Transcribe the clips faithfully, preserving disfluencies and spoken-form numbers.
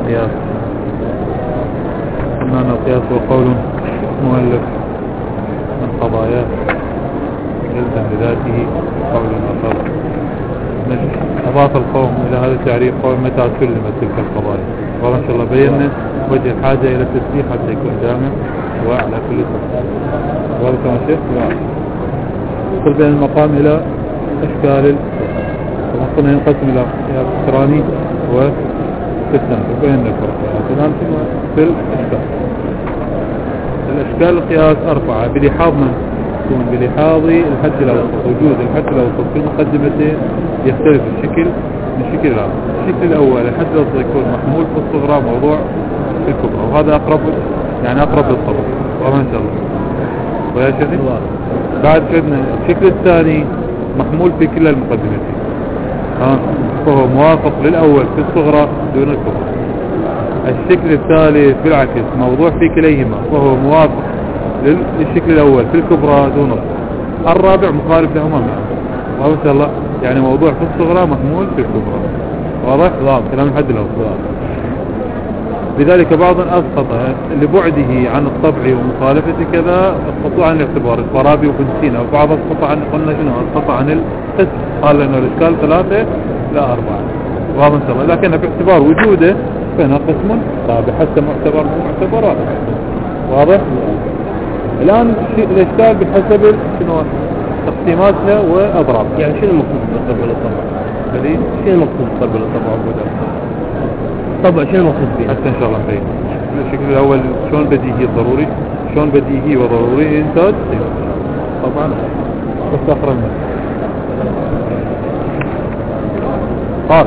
القياس. قلنا أن القياس هو قول مؤلف من قضاياه يلزم بذاته قول آخر. أضاف القوم إلى هذا التعريف قول متى سلمت تلك القضايا، وإن شاء الله بينا وجه الحاجة إلى التسبيح حتى يكون جامع وعلى كل سبب. وهذا كما شيخ يدخل بين المقام إلى أشكال وقلنا ينقسم إلى قياس اقتراني وستان وبين الفرق الآن في الأشكال. الأشكال القياس أربعة بلحاظ من يكون بلحاظ الحد الأوسط. وجود الحد الأوسط في المقدمتين يختلف الشكل من شكل الآخر. الشكل الأول الحد الأوسط يكون محمول في الصغرى موضوع في الكبرى، وهذا أقرب يعني أقرب للطبع وما شاء الله. ويا شيخي بعد شدنا الشكل الثاني محمول في كل المقدمتين، ها فهو موافق للأول في الصغرى دون الكبرى. الشكل الثالث بالعكس موضوع في كليهما وهو موافق للشكل الأول في الكبرى دون الصغرى. الرابع مخالف لهما معا وما شاء الله، يعني موضوع في الصغرى محمول في الكبرى. واضح؟ واضح كلام الحد الأوسط. لذلك بعضا أسقط لبعده عن الطبع ومخالفته كذا اسقطوا عن الاعتبار الفارابي وابن سينا، وبعض اسقط عن قلنا شنو اسقط عن القسم، قال لأنه الإشكال ثلاثة لا أربعة. واضح إن شاء الله، لكن باعتبار وجوده فهنا قسم رابع حتى معتبر معتبرات. واضح؟ الآن الإشكال بحسب شنو تقسيماتنا وأضرابها. يعني شنو المقصود بالطبع والطبع؟ هذه شنو المقصود بالطبع والطبع وبدا؟ طبعا شنو المقصود به؟ حتى إن شاء الله نبين. الشكل الأول شلون بديهي ضروري، شلون بديهي وضروري إنتاج طبعا بس آخر المسألة. قال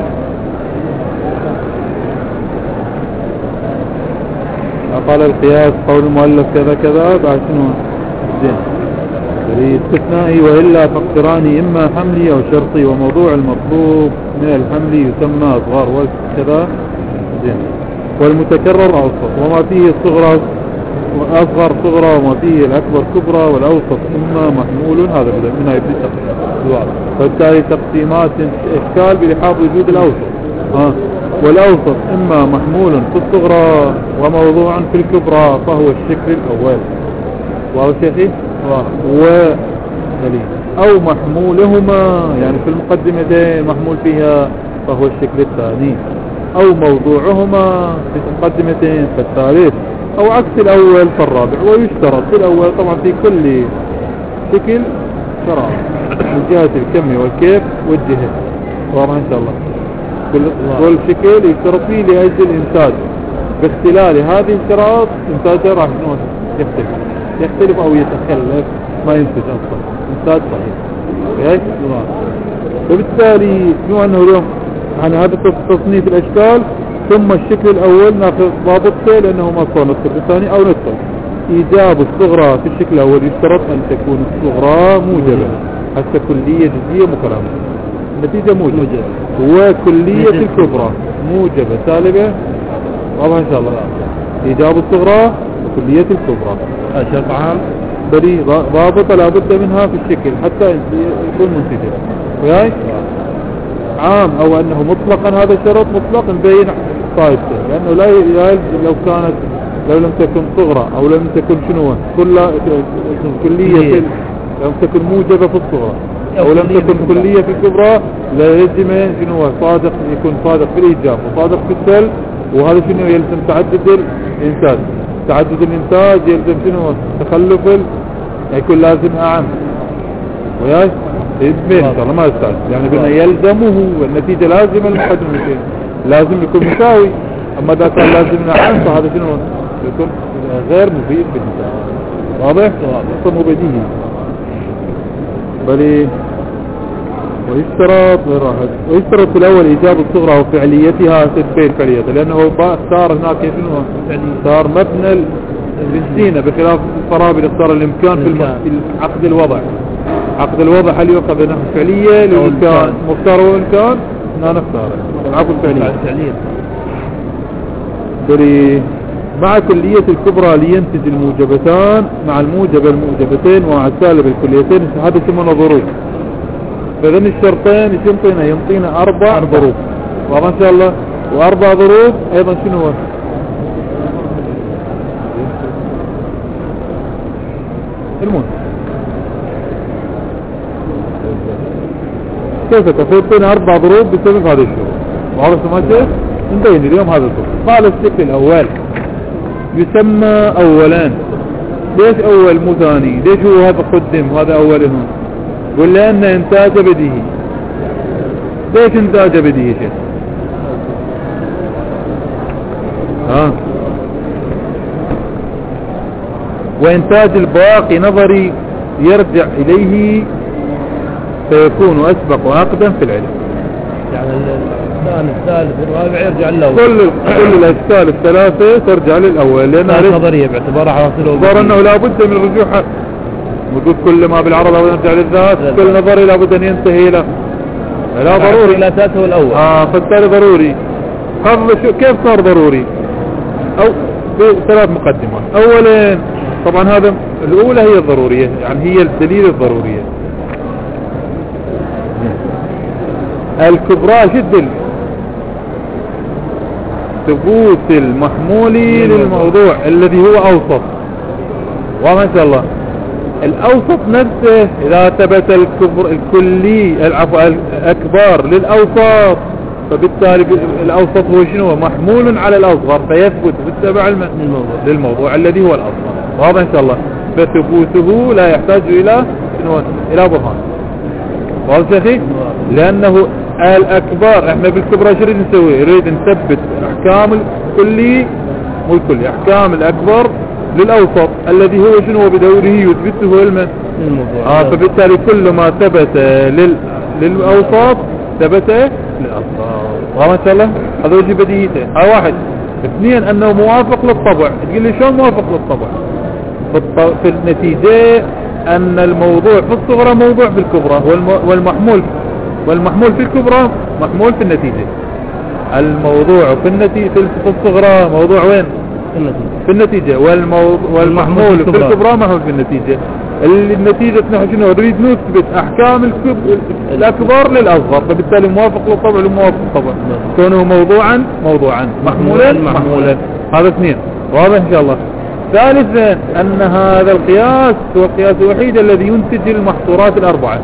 قال القياس قول المؤلف كذا كذا بعد شنو زين بالاستثناء وإلا فاقتراني إما حملي أو شرطي، وموضوع المطلوب من الحمل يسمى أصغر وكذا زين، والمتكرر أوسط، وما فيه الصغرى وأصغر صغرى وما فيه الأكبر كبرى، والأوسط إما محمول. هذا من هاي الواضح. فبالتالي تقسيمات إشكال بلحاظ وجود الأوسط. ها والأوسط إما محمول في الصغرى وموضوع في الكبرى فهو الشكل الأول. واضح شيخي؟ ودليل أو محمولهما يعني في المقدمتين محمول فيها فهو الشكل الثاني، أو موضوعهما في المقدمتين فالثالث، أو عكس الأول فالرابع. ويشترط في الأول طبعا في كل شكل شرط من جهة الكم والكيف والجهة. واضح إن شاء الله. كل شكل يشترط فيه لأجل الإنتاج، باختلال هذه الشرائط إنتاجه راح يختلف يختلف أو يتخلف ما ينتج أصلا إنتاج صحيح. وبالتالي نوع أنه اليوم عن هذا تصنيف الأشكال، ثم الشكل الأول ناخذ ضابطه لأنه ما صار ندخل الثاني أو ندخل إيجاب الصغرى في الشكل الأول. يشترط أن تكون الصغرى موجبة حتى كلية جزئية مكرمة، النتيجة موجبة، وكلية الكبرى موجبة سالبة. والله إن شاء الله إيجاب الصغرى وكلية الكبرى شرط عام بلي ضابطة لابد منها في الشكل حتى يكون منتجة. وياي عام أو أنه مطلقا هذا الشرط مطلق نبين طائفته، لأنه لا يلزم لو كانت لو لم تكن صغرى أو لم تكن شنو كل كلية لم تكن موجبة في الصغرى أو لم تكن كلية في الكبرى لا يلزم شنو صادق يكون صادق في الإيجاب وصادق في السلب. وهذا شنو يلزم تعدد الإنتاج، تعدد الإنتاج يلزم شنو تخلف يكون لازم أعم. وياي اثنين ان شاء الله ما يستعد يعني قلنا يلزمه والنتيجة لازم المقدمتين لازم يكون مساوي. اما اذا كان لازم نعم فهذا شنو يكون غير مفيد بالنسبة. واضح؟ واضح بديهي. بل ويشترط ويشترط في الاول ايجاب الصغرى وفعليتها تدبير فعليتها، لانه صار هناك شنو صار مبنى الزينة بخلاف الفارابي اللي اختار الامكان في عقد الوضع. عقد الوضع هل يؤخذ بنحو فعلية للإمكان مختار والإمكان لا نختار العقد الفعلية بري مع كلية الكبرى لينتج الموجبتان مع الموجب الموجبتين ومع السالب الكليتين. هذا يسمونه ظروف. فإذن الشرطين ينطينا ينطينا أربع ظروف. وإن شاء الله وأربع ضروب أيضا شنو هو؟ المهم كيف تفوتين أربع ضروب بسبب هذا الشغل وعرف سمعته انتهينا اليوم هذا الضروب. قال الشكل الأول يسمى أولان. ليش أول مو ثاني؟ ليش هو هذا قدم وهذا أول هون؟ قل لأن إنتاج بديهي. ليش إنتاج بديهي شيء؟ ها وإنتاج الباقي نظري يرجع إليه فيكون أسبق وأقدم في العلم. يعني الثاني الثالث الرابع يرجع للأول. كل كل الأشكال الثلاثة ترجع للأول لأنها نظرية باعتبارها حاصله. باعتبار أنه لابد من الرجوع. وجود كل ما بالعرض أو يرجع للذات كل نظري لابد أن ينتهي له. لا ضروري. لا أساسه الأول. آه فالتالي ضروري. كيف صار ضروري؟ أو بثلاث مقدمات. أولا طبعا هذا الأولى هي الضرورية يعني هي الدليل الضرورية. الكبرى جدا ثبوت المحمول للموضوع الذي هو أوسط. وما شاء الله الأوسط نفسه إذا ثبت الكبر الكلي الأكبر للأوسط فبالتالي الأوسط هو شنو؟ محمول على الأصغر فيثبت بالتبع للموضوع الذي هو الأصغر. واضح إن شاء الله. فثبوته لا يحتاج إلى شنو؟ إلى برهان. واضح يا أخي؟ لأنه الأكبر احنا بالكبرى شو نريد نسوي؟ نريد نثبت أحكام الكلي مو الكلي أحكام الأكبر للأوسط الذي هو شنو بدوره يثبته علما. آه فبالتالي كل ما ثبت لل... للأوسط ثبت للأصغر. واضح إن شاء الله؟ هذا وجه بديهيته. هاي واحد. اثنين أنه موافق للطبع. تقول لي شلون موافق للطبع؟ في النتيجة أن الموضوع في الصغرى موضوع في الكبرى والمحمول والمحمول في الكبرى محمول في النتيجة. الموضوع في النتيجة في الصغرى موضوع وين؟ في النتيجة. والمحمول في الكبرى محمول في النتيجة. النتيجة نحن شنو نريد نثبت أحكام الأكبر للأصغر فبالتالي موافق للطبع وموافق للطبع كونه موضوعا موضوعا محمولا محمولا. هذا اثنين. واضح إن شاء الله. ثالثا أن هذا القياس هو القياس الوحيد الذي ينتج المحصورات الأربعة.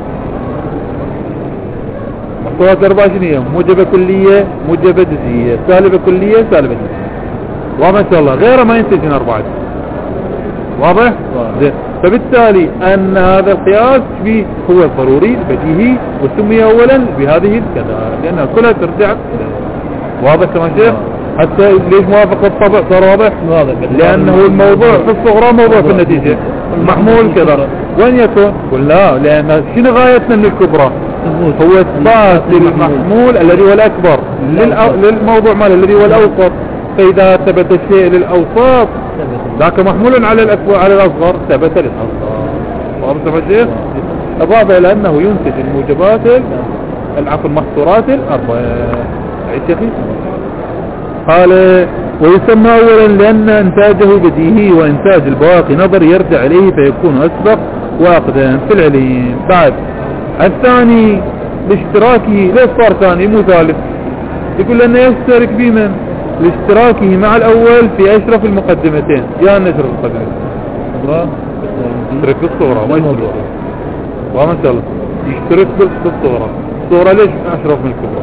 محصورات الأربعة شنو هي؟ موجبة كلية موجبة جزئية سالبة كلية سالبة جزئية. واضح إن شاء الله. غيره ما ينتج من أربعة. واضح؟ زين. فبالتالي أن هذا القياس فيه هو الضروري البديهي وسمي أولا بهذه الكذا لأنها كلها ترجع. واضح كما شيخ؟ حتى ليش موافق الطبع صار واضح؟ لأنه الموضوع في الصغرى موضوع في النتيجة المحمول كذا. وين يكون؟ قل لا لأن شنو غايتنا من الكبرى؟ هو إثبات المحمول الذي هو الأكبر للموضوع ماله الذي هو الأوسط. فإذا ثبت الشيء للأوسط ذاك محمول على الأكبر على الأصغر ثبت للأصغر. واضح يا شيخ؟ إضافة إلى أنه ينتج الموجبات العفو المحصورات الأربعة. عيد يا أخي. قال ويسمى أولا لأن إنتاجه بديهي وإنتاج البواقي نظر يرجع إليه فيكون أسبق وأقدم في العلم. بعد الثاني لاشتراكه. ليش صار ثاني مو ثالث؟ يقول لأنه يشترك بمن؟ لاشتراكه مع الأول في أشرف المقدمتين. يا نشر المقدمتين يشترك بالصغرى ما يشترك. وما شاء الله يشترك بالصغرى. الصغرى ليش أشرف من الكبرى؟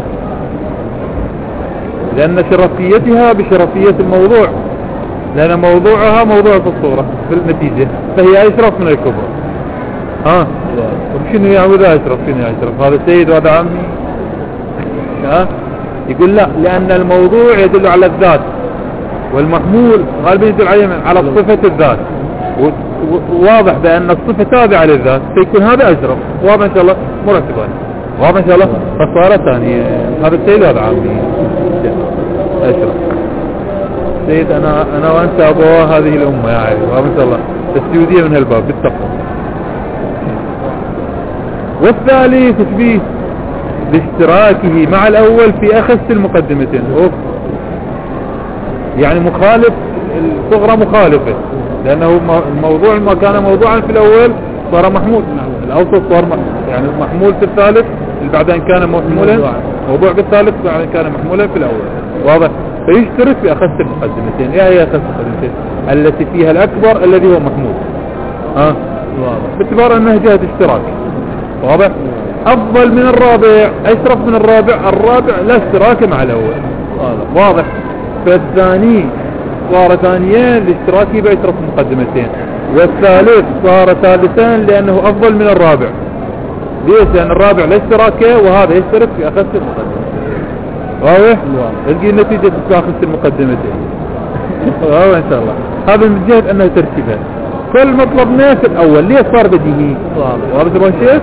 لأن شرفيتها بشرفية الموضوع لأن موضوعها موضوع في الصغرى في النتيجة فهي أشرف من الكبرى. ها شنو يعني ذا أشرف؟ شنو أشرف؟ هذا سيد وهذا عمي. ها يقول لا لأن الموضوع يدل على الذات والمحمول غالبا يدل على صفة الذات وواضح بأن الصفة تابعة للذات فيكون هذا أشرف. واضح إن شاء الله مرتبا. واضح إن شاء الله. فصارت ثانية هذا السيد وهذا عمي أشرف. سيد أنا أنا وأنت أبوه هذه الأمة يا عيني. واضح إن شاء الله. السيودية من هالباب بالتقوى. والثالث تشبيه لاشتراكه مع الأول في أخص المقدمتين. أوف. يعني مخالف الصغرى مخالفة لأنه الموضوع ما كان موضوعا في الأول صار محمول. الأوسط صار يعني محمول في الثالث اللي بعدين كان محمولا موضوع بالثالث بعدين كان محمولا في الأول. واضح. فيشترك في أخذ المقدمتين. يا هي أخذ المقدمتين التي فيها الأكبر الذي هو محمود، ها باعتبار أنها جهة اشتراك. واضح. أفضل من الرابع، أشرف من الرابع. الرابع لا اشتراك مع الأول. واضح. فالثاني صار ثانيين لاشتراكه بأشرف المقدمتين، والثالث صار ثالثان لأنه أفضل من الرابع. ليش؟ لأن الرابع لا اشتراكه وهذا يشترك في أخذ المقدمتين. واضح. تلقي النتيجة في أخذ المقدمتين. واضح إن شاء الله. هذا من جهة أنه ترتيبها. كل مطلب ناس الأول ليه صار بديهي. واضح تبغى شيء؟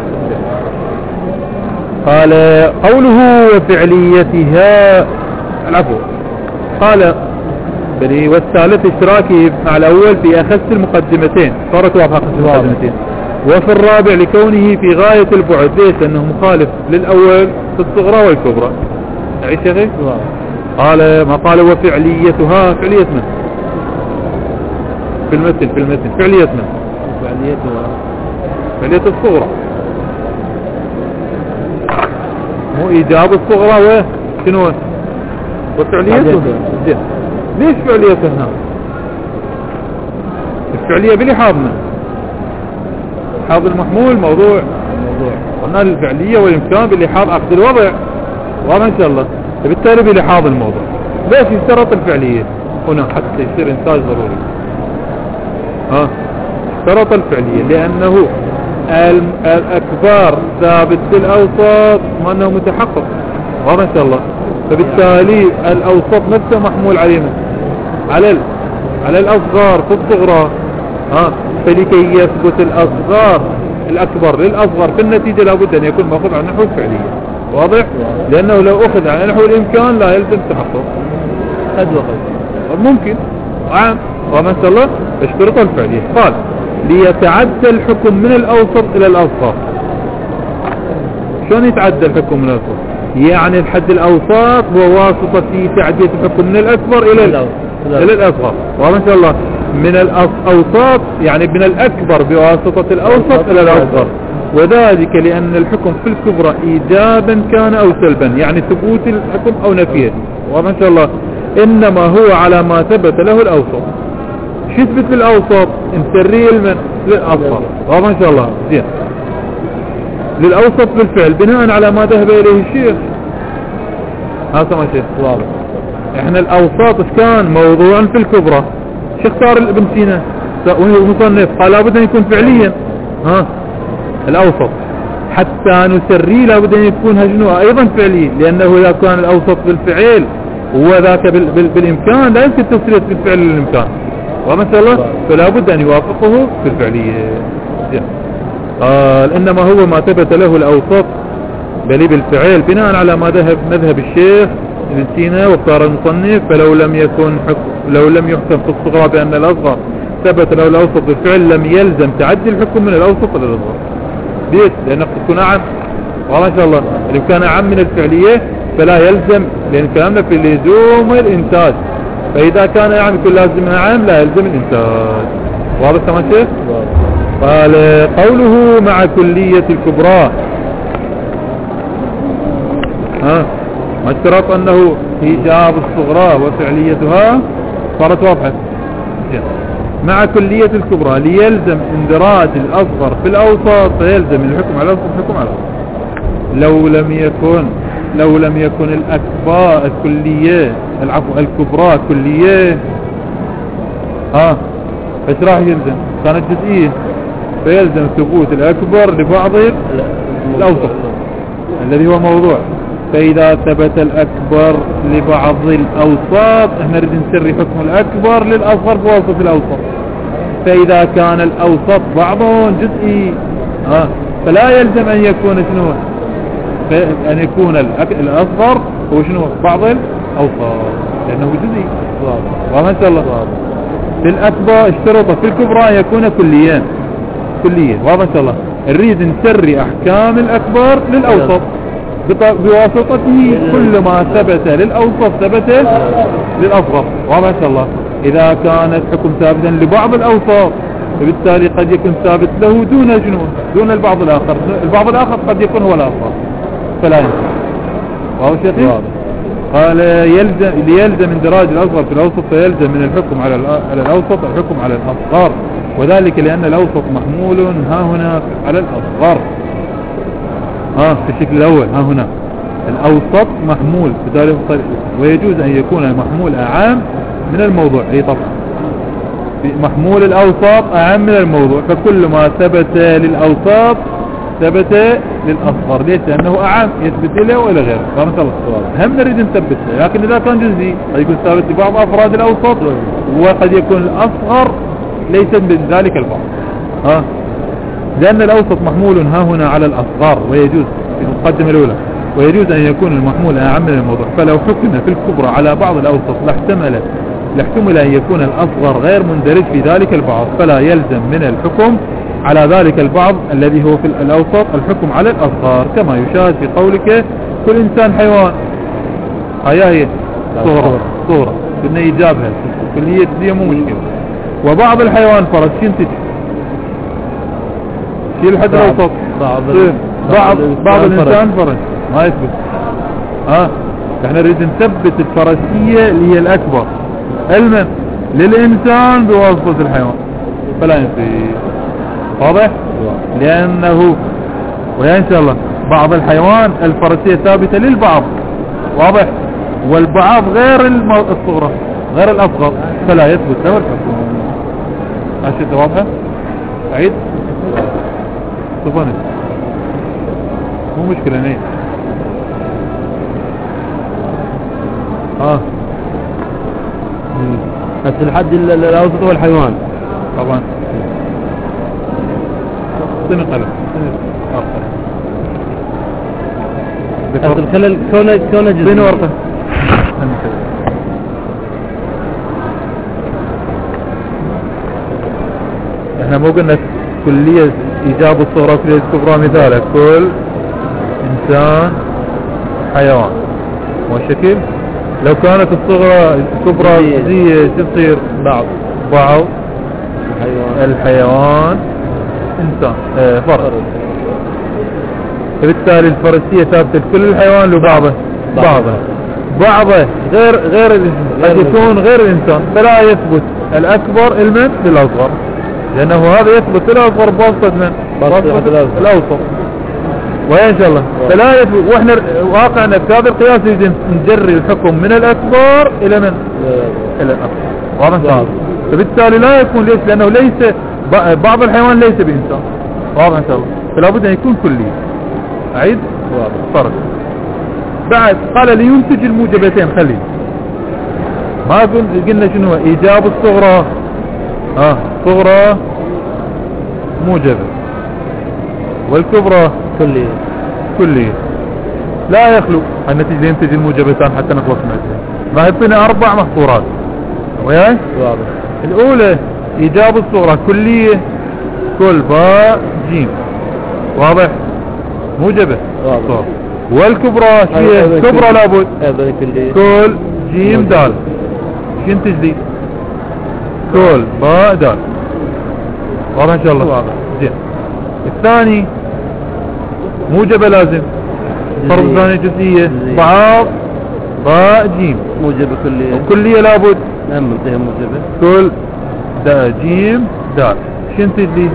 قال قوله وفعليتها العفو. قال بني والثالث اشتراكه مع الأول في أخذ المقدمتين، صارت واضحة أخذ المقدمتين. وفي الرابع لكونه في غاية البعد. ليش؟ لأنه مخالف للأول في الصغرى والكبرى. تعيش يا أخي؟ قال ما قال وفعليتها. فعليتنا في المثل في المثل فعليتنا فعليتها فعلية الصغرى، مو إيجاب الصغرى وشنو وفعليتها. ليش فعليتها؟ الفعلية بلحاظنا حاض المحمول موضوع موضوع قلنا الفعلية والإمكان بلحاظ عقد الوضع. واضح إن شاء الله. فبالتالي بلحاظ الموضوع. ليش يشترط الفعلية هنا حتى يصير إنتاج ضروري؟ ها اشترط الفعلية لأنه الأكبر ثابت في الأوسط ما أنه متحقق. واضح إن شاء الله. فبالتالي الأوسط نفسه محمول علينا على على الأصغر في الصغرى. ها فلكي يثبت الأصغر الأكبر للأصغر في النتيجة لابد أن يكون مأخوذ عن نحو الفعلية. واضح. لأنه لو أخذ عن نحو الإمكان لا يلزم تحقق قد وقد ممكن عام. واضح إن شاء الله. اشترط الفعلية. قال ليتعدى الحكم من الأوسط إلى الأصغر. شلون يتعدى الحكم من الأوسط؟ يعني الحد الأوسط هو واسطة في تعدية الحكم من الأكبر إلى إلى الأصغر. واضح إن شاء الله. من الأوسط يعني من الأكبر بواسطة الأوسط إلى الأصغر. وذلك لأن الحكم في الكبرى إيجابا كان أو سلبا، يعني ثبوت الحكم أو نفيه. واضح إن شاء الله. إنما هو على ما ثبت له الأوسط. شو يثبت للأوسط؟ نسريه المن للأصغر. واضح إن شاء الله. زين. للأوسط بالفعل بناء على ما ذهب إليه الشيخ. هذا ما شيء واضح. احنا الأوساط كان موضوعا في الكبرى. شو اختار الابن سينا وهو مصنف؟ قال لابد أن يكون فعليا ها الأوسط. حتى نسريه لابد أن يكون هجنوه أيضا فعلي، لأنه إذا كان الأوسط بالفعل هو ذاك بال بال بالإمكان لا يمكن تسرية بالفعل للإمكان. ومثلا الله فلا بد أن يوافقه في الفعلية. قال إنما هو ما ثبت له الأوسط بل بالفعل بناء على ما ذهب مذهب الشيخ ابن سينا واختار المصنف. فلو لم يكن لو لم يحكم في الصغرى بأن الأصغر ثبت له الأوسط بالفعل لم يلزم تعدي الحكم من الأوسط إلى الأصغر. ليش؟ لأنه قد يكون أعم. والله إن شاء الله اللي كان أعم من الفعلية فلا يلزم، لأن كلامنا في لزوم الإنتاج. فإذا كان أعم يكون لازم أعم لا يلزم الإنتاج. واضح تمام شيخ؟ قال قوله مع كلية الكبرى. ها ما اشترط أنه إيجاب الصغرى وفعليتها صارت واضحة. مع كلية الكبرى ليلزم اندراج الأصغر في الأوسط فيلزم الحكم على الأوسط الحكم على الأوسط. لو لم يكن لو لم يكن الأكبر الكلية العفو الكبرى كلية ها ايش راح يلزم؟ كانت جزئية فيلزم ثبوت الأكبر لبعض الأوسط الذي هو موضوع. فإذا ثبت الأكبر لبعض الأوساط احنا نريد نسري حكم الأكبر للأصغر بواسطة الأوسط. فإذا كان الأوسط بعضهم جزئي ها فلا يلزم أن يكون شنو أن يكون الأصغر هو شنو بعض الأوساط لأنه جزئي. واضح إن شاء الله. للأكبر اشترط في الكبرى أن يكون كليا كليا. واضح إن شاء الله. نريد نسري أحكام الأكبر للأوسط بواسطته كل ما ثبت للأوسط ثبت للأصغر. واضح إن شاء الله. إذا كانت حكم ثابتا لبعض الأوسط فبالتالي قد يكون ثابت له دون جنو دون البعض الآخر. البعض الآخر قد يكون هو الأصغر فلا ينفع. واضح شيخي؟ قال يلزم ليلزم اندراج الأصغر في الأوسط فيلزم من الحكم على على الأوسط الحكم على الأصغر، وذلك لأن الأوسط محمول ها هنا على الأصغر. ها في الشكل الأول ها هنا الأوسط محمول بذلك الطريق، ويجوز أن يكون المحمول أعام من الموضوع. أي طبعا محمول الأوسط أعام من الموضوع، فكل ما ثبت للأوسط ثبت للأصغر. ليش؟ لأنه أعام يثبت له وإلى غيره. فهمت الله؟ هم نريد نثبت له، لكن إذا كان جزئي قد يكون ثابت لبعض أفراد الأوسط، وقد يكون الأصغر ليس من ذلك البعض. ها لأن الأوسط محمول ها هنا على الأصغر، ويجوز في المقدمة الأولى ويجوز أن يكون المحمول أعم من الموضوع. فلو حكم في الكبرى على بعض الأوسط لاحتمل لاحتمل أن يكون الأصغر غير مندرج في ذلك البعض، فلا يلزم من الحكم على ذلك البعض الذي هو في الأوسط الحكم على الأصغر، كما يشاهد في قولك كل إنسان حيوان. هيا هي صورة صورة كنا يجابها كلية دي مو مشكلة. وبعض الحيوان فرس شنتج شيل حد الأوسط بعض بعض, بعض الإنسان فرس ما يثبت. ها احنا نريد نثبت الفرسية اللي هي الأكبر علما للإنسان بواسطة الحيوان، فلا ينفي. واضح؟ لأنه ويا إن شاء الله بعض الحيوان الفرسية ثابتة للبعض، واضح، والبعض غير الصغرى غير الأصغر، فلا يثبت له الحكم. أشياء واضحة؟ أعيد؟ صفاني مو مشكلة نيه. اه بس الحد الأوسط هو الحيوان طبعا. صنع قلم بس الخلل كونه كونه جزء. صنع ورقة. احنا مو قلنا كلية إيجاب الصغرى وكلية الكبرى مثالة كل إنسان حيوان والشكل. لو كانت الصغرى الكبرى زي تصير بعض بعض الحيوان, الحيوان إنسان اه فرد. فبالتالي الفرسية ثابتة لكل الحيوان لو بعضه بعضه بعضه غير غير قد يكون غير الإنسان، فلا يثبت الأكبر المن للأصغر، لأنه هذا يثبت الأصغر بواسطة من بواسطة الأوسط. وإن شاء الله فلا يثبت. وإحنا واقعنا في هذا القياس نجري الحكم من الأكبر إلى من إلى الأصغر. واضح؟ فبالتالي لا يكون. ليش؟ لأنه ليس بعض الحيوان ليس بإنسان. واضح إن شاء الله. فلا بد أن يكون كلي. أعيد فرق. بعد قال لينتج الموجبتين. خلي ما قلنا شنو إيجاب الصغرى. اه صغرى موجبة والكبرى كلية كلية. لا يخلو النتيجة ينتج الموجبتان حتى نخلص منها. ما يعطينا أربع محصورات وياي. واضح. الأولى إيجاب الصغرى كلية كل باء جيم. واضح موجبة. واضح. والكبرى شيء كبرى لابد كل جيم دال. شو ينتج لي؟ كل باء دال. واضح ان شاء الله. واضح. زين. الثاني موجبة لازم فرض ثاني جزئية بعض باء جيم موجبة كلية وكلية لابد نعم منتهى موجبة كل دا جيم دال. شو ينتج لي؟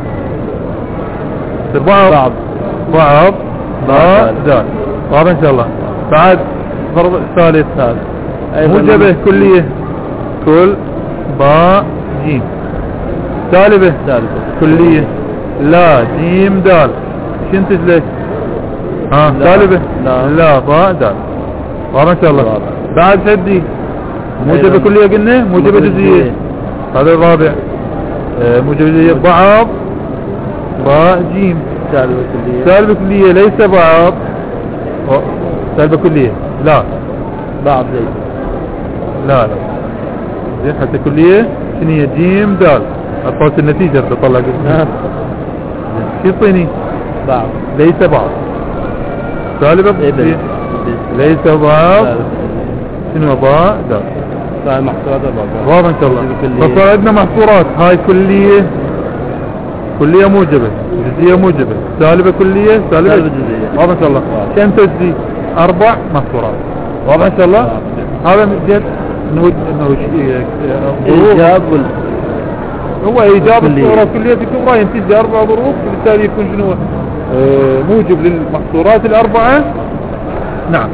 بعض بعض بعض باء دال. واضح ان شاء الله. بعد فرض ثالث ثالث موجبة كلية كل باء جيم سالبة سالبة كلية لا جيم دال. شو ينتج لك؟ ها سالبة لا لا باء دال. واضح ان شاء الله. بعد حدي موجبة كلية قلنا موجبة جزئية. هذا الرابع اه موجبة جزئية بعض باء جيم سالبة كلية سالبة كلية ليس بعض سالبة كلية لا بعض زي لا لا زين حتى كلية شنو هي جيم دال. أطلت النتيجة بتطلع قلنا شو يعطيني؟ بعض ليس بعض سالبة كلية ليس بعض شنو باء دال. صار محصورات بعض. واضح ان شاء الله. فصار عندنا محصورات. هاي كلية كلية موجبة جزئية موجبة سالبة كلية سالبة جزئية. واضح ان شاء الله. كم تجزي؟ أربع محصورات. واضح ان شاء الله. هذا من جهة انه انه ايجاب هو ايجاب الصغرى كلية الكبرى ينتج اربع ظروف، وبالتالي يكون شنو آه موجب للمحصورات الاربعة. نعم.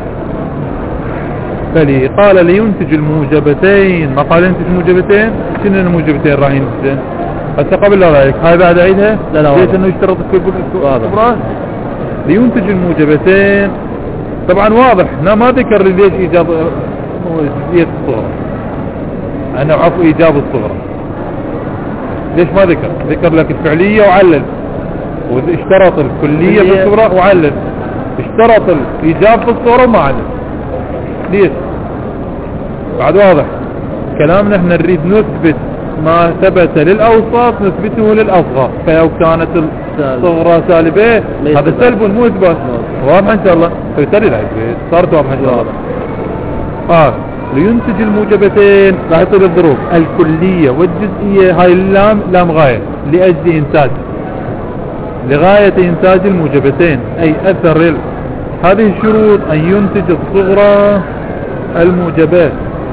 بلي قال لينتج الموجبتين، ما قال ينتج موجبتين. شنو الموجبتين راح ينتج هسه قبل لا رايك هاي بعد عيدها. لا لا ليش انه يشترط الكبرى لينتج الموجبتين. طبعا واضح لا ما ذكر ليش ايجاب جزئية الصغرى، انا عفوا ايجاب الصغرى ليش ما ذكر؟ ذكر لك الفعلية وعلل، واشترط الكلية في الصغرى وعلل، اشترط الايجاب في الصغرى وما علل. ليش؟ بعد واضح كلامنا احنا نريد نثبت ما ثبت للاوساط نثبته للاصغر، فلو كانت الصغرى سالبة هذا سلب مو اثبات. واضح ان شاء الله. فبالتالي لا صارت واضحة ان شاء الله. اه لينتج الموجبتين راح يصير الظروف الكلية والجزئية. هاي اللام لام غاية لأجل إنتاج، لغاية إنتاج الموجبتين، أي أثر ال... هذه الشروط أن ينتج الصغرى الموجبات،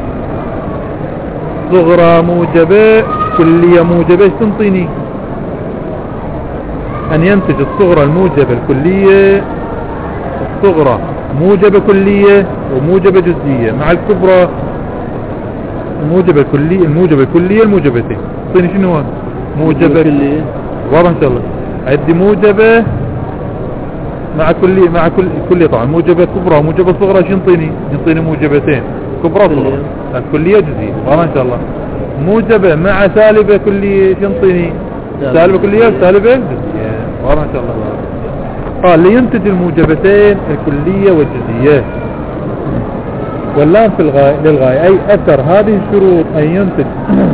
صغرى موجبة كلية موجبة. ايش تنطيني؟ أن ينتج الصغرى الموجبة الكلية، الصغرى موجبة كلية وموجبة جزئية مع الكبرى الموجبة الكلية، الموجبة الكلية الموجبتين. طيني شنو هو موجبة كلية؟ واضح ان شاء الله. عندي موجبة مع كلية، مع كل كلية طبعا موجبة كبرى وموجبة صغرى. شو ينطيني؟ ينطيني موجبتين كبرى صغرى، الكلية جزئية. واضح ان شاء الله. موجبة مع سالبة كلية شو ينطيني؟ سالبة كلية وسالبة جزئية. واضح ان شاء الله. قال لينتج الموجبتين الكلية والجزئية. واللام في الغاية للغاية، أي أثر هذه الشروط أن ينتج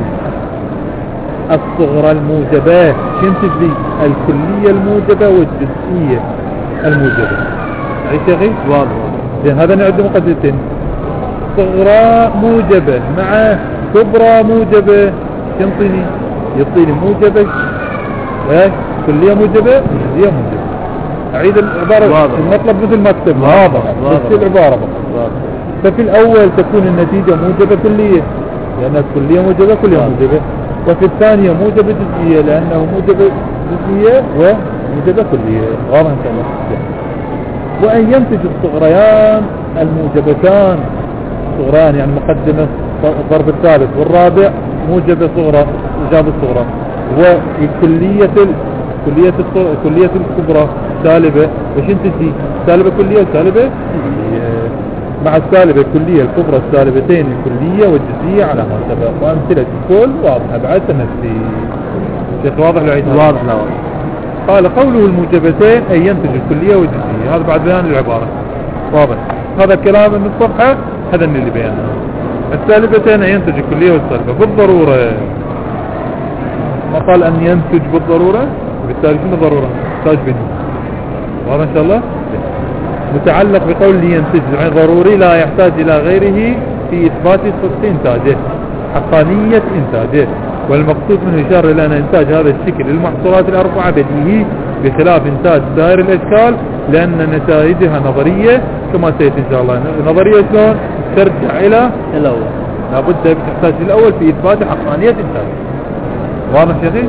الصغرى الموجبات. ينتج لي الكلية الموجبة والجزئية الموجبة. أي شيء واضح. زين هذا نعد مقدمتين. صغرى موجبة مع كبرى موجبة ينطيني يعطيني موجبة كلية موجبة وجزئية موجبة. أعيد العبارة واضح. المطلب مثل ما كتب واضح بس العبارة بقى. ففي الأول تكون النتيجة موجبة كلية لأن الكلية موجبة كلية موجبة، وفي الثانية موجبة جزئية لأنه موجبة جزئية وموجبة كلية. واضح إن شاء الله. وأن ينتج الصغريان الموجبتان، صغران يعني مقدمة الضرب الثالث والرابع موجبة صغرى إجاب الصغرى، والكلية كلية كلية الكبرى سالبة. وش ينتج؟ سالبة كلية وسالبة مع السالبة الكلية الكبرى السالبتين الكلية والجزئية على ما سبق. وأمثلة الكل واضحة بعد تمثيل. شيخ واضح لو عيد؟ واضح. لا واضح. قال قوله الموجبتين أي ينتج الكلية والجزئية. هذا بعد بيان العبارة. واضح. هذا الكلام من الصفحة هذا اللي بيانه. السالبتين أي ينتج الكلية والسالبة بالضرورة. ما قال أن ينتج بالضرورة، وبالتالي شنو الضرورة؟ يحتاج بينه. واضح إن شاء الله. متعلق بقول لي ينتج يعني ضروري لا يحتاج إلى غيره في إثبات صدق إنتاجه، حقانية إنتاجه. والمقصود منه إشارة إلى أن إنتاج هذا الشكل للمحصولات الأربعة بديهي بخلاف إنتاج سائر الأشكال لأن نتائجها نظرية كما سيأتي إن شاء الله. نظرية شلون؟ ترجع إلى الأول، لابد تحتاج الأول في إثبات حقانية إنتاجه. واضح شيخي؟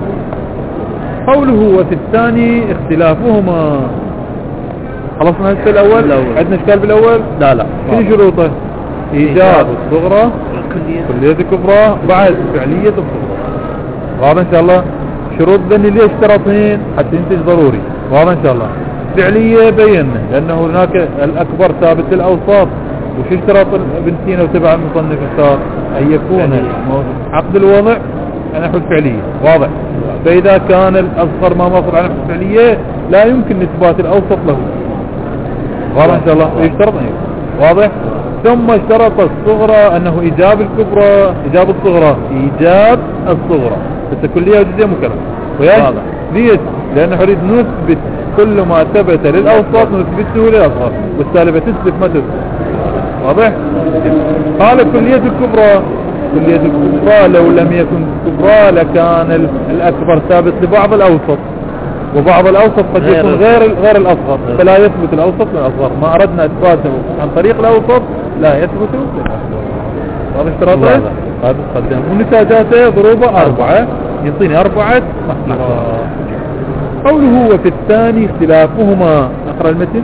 قوله وفي الثاني اختلافهما. خلصنا هسه الأول؟ الأول عندنا اشكال بالأول؟ لا لا. شنو شروطه؟ إيجاب الصغرى كلية الكبرى بعد فعلية الصغرى. واضح إن شاء الله. شروط ذني ليش اشترطين؟ حتى ينتج ضروري. واضح إن شاء الله. فعلية بينا لأنه هناك الأكبر ثابت للأوساط. وش اشتراط ابن سينا وتبع المصنف اختار؟ أن يكون عقد الوضع نحو الفعلية. واضح. فإذا كان الأصغر ما مصر على نحو الفعلية لا يمكن إثبات الأوسط له. واضح إن شاء الله. يشترط واضح. ثم اشترط الصغرى أنه إيجاب الكبرى إيجاب الصغرى إيجاب الصغرى بس كلية وجزئية مكرر. واضح. ليش؟ لأنه نريد نثبت كل ما ثبت للأوسط نثبته للأصغر، والسالبة تثبت ما تثبت. واضح. قال كلية الكبرى كلية الكبرى لو لم يكن كبرى لكان الأكبر ثابت لبعض الأوسط. وبعض الأوسط قد غير يكون غير غير الأصغر، فلا يثبت الأوسط للأصغر. ما أردنا إثباته عن طريق الأوسط لا يثبت للأصغر. هذا اشتراطه هذا قدم. ونتاجاته ضروبه أربعة، يعطيني أربعة محصورات. قوله وفي الثاني اختلافهما. أقرأ المتن.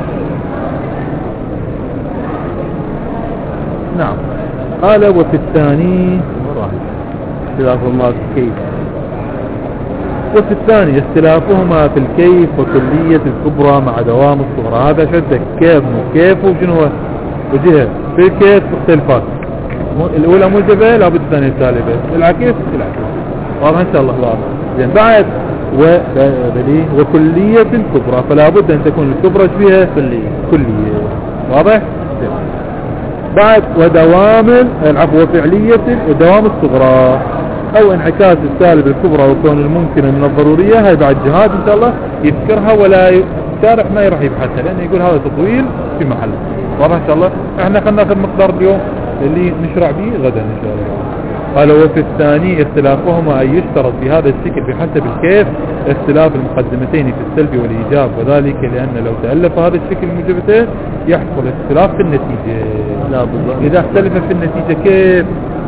نعم قال وفي الثاني اختلافهما في الكيف. وفي الثاني اختلافهما في الكيف وكلية الكبرى مع دوام الصغرى. هذا شدك كيف كيف وشنو وجهه في الكيف اختلافات. الأولى موجبة لابد الثانية سالبة، العكس العكس. واضح إن شاء الله واضح. زين بعد وبلي وكلية الكبرى، فلا بد أن تكون الكبرى فيها كلية كلية. واضح. بعد ودوام العفو وفعلية ودوام الصغرى أو انعكاس السالب الكبرى وكون الممكنة من الضرورية. هاي بعد جهاد إن شاء الله يذكرها، ولا الشارح ما يروح يبحثها لأنه يقول هذا تطويل في محله. واضح إن شاء الله. احنا خلنا ناخذ مقدار اليوم اللي نشرع به غدا إن شاء الله. قال وفي الثاني اختلافهما أن يشترط في هذا الشكل بحسب الكيف اختلاف المقدمتين في السلب والإيجاب، وذلك لأن لو تألف هذا الشكل الموجبتين يحصل اختلاف في النتيجة. لا بالضبط. إذا اختلف في النتيجة كيف؟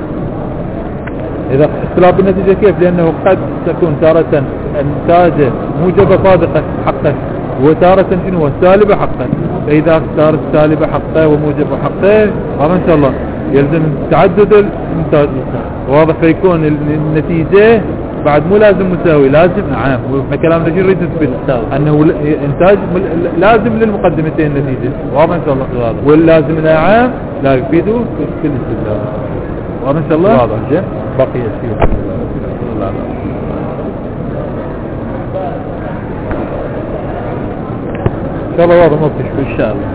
إذا اختلاف النتيجة كيف؟ لأنه قد تكون تارة النتاجة موجبة صادقة حقا، وتارة شنو سالبة حقا. فإذا اختار السالبة حقا وموجبة حقا هذا إن شاء الله يلزم تعدد الانتاج. واضح. فيكون النتيجة بعد مو لازم مساوي، لازم نعم. كلام رجل يريد يثبت أنه انتاج لازم للمقدمتين النتيجة. واضح إن شاء الله. واللازم نعم لا يفيده في الاستدلال. واضح إن شاء الله. واضح. بقي الشيء إن شاء الله واضح. ما فيش إن شاء الله.